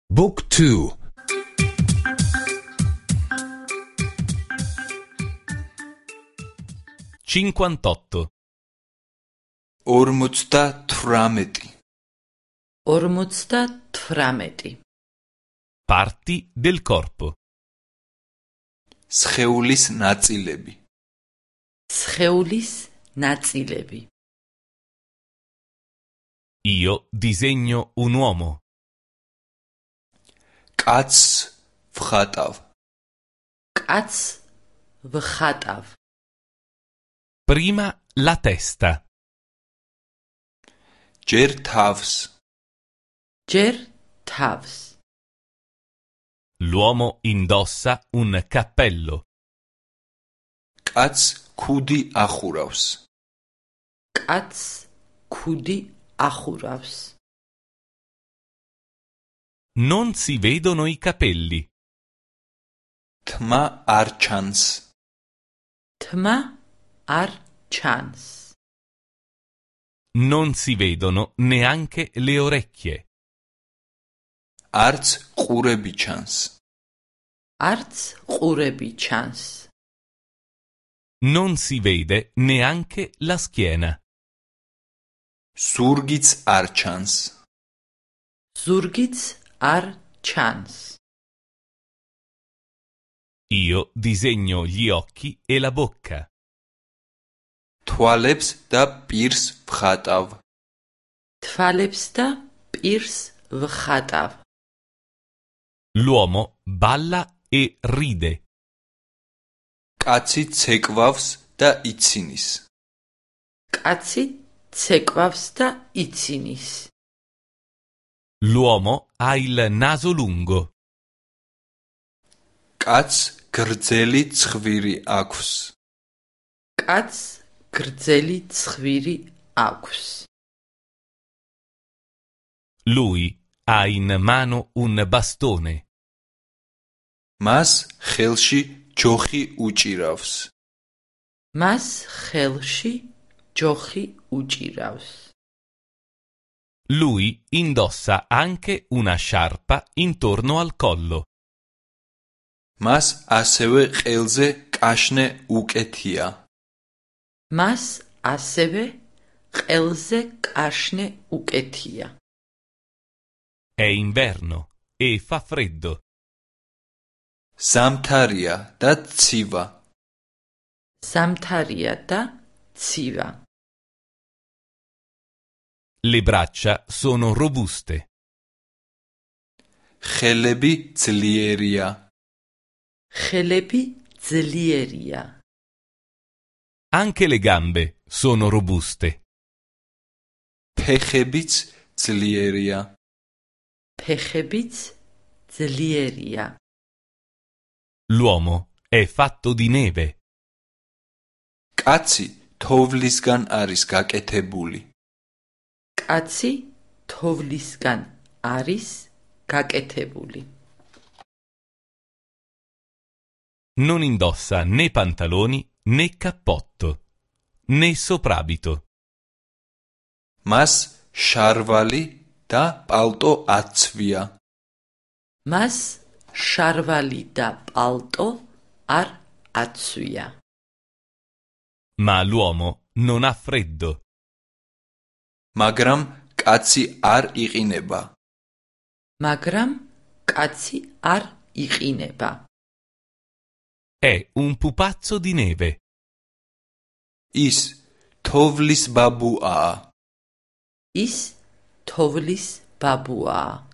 Book 2. 58. 58. Parti del corpo. სხეულის ნაწილები. სხეულის ნაწილები. Io disegno un uomo. კაცს ვხატავ. კაცს ვხატავ. Prima la testa. ჯერ თავს. ჯერ თავს. L'uomo indossa un cappello. კაცს ქუდი ახურავს. კაცს ქუდი ახურავს. Non si vedono i capelli. თმა არ ჩანს. თმა არ ჩანს. Non si vedono neanche le orecchie. არც ყურები ჩანს. არც ყურები ჩანს. Non si vede neanche la schiena. ზურგიც არ ჩანს. ზურგიც არ ჩანს. Io disegno gli occhi e la bocca. თვალებს და პირს ვხატავ. თვალებს და პირს ვხატავ. L'uomo balla e ride. კაცი ცეკვავს და იცინის. კაცი ცეკვავს და იცინის. L'uomo ha il naso lungo. კაცს გრძელი ცხვირი აქვს. კაცს გრძელი ცხვირი აქვს. Lui ha in mano un bastone. მას ხელში ჯოხი უჭირავს. მას ხელში ჯოხი უჭირავს. Lui indossa anche una sciarpa intorno al collo. მას ასევე ყელზე კაშნე უკეთია. მას ასევე ყელზე კაშნე უკეთია. È inverno e fa freddo. ზამთარია და ცივა. ზამთარია და ცივა. Le braccia sono robuste. ხელები ძლიერია. ხელები ძლიერია. Anche le gambe sono robuste. ფეხებიც ძლიერია. ფეხებიც ძლიერია. L'uomo è fatto di neve. კაცი თოვლისგან არის გაკეთებული. კაცი თოვლისგან არის გაკეთებული. Non indossa né pantaloni né cappotto, né soprabito. მას შარვალი და პალტო აცვია. მას შარვალი და პალტო არ აცვია. Ma l'uomo non ha freddo. მაგრამ კაცი არ იყინება. მაგრამ კაცი არ იყინება. È un pupazzo di neve. ის თოვლის ბაბუაა. ის თოვლის ბაბუაა.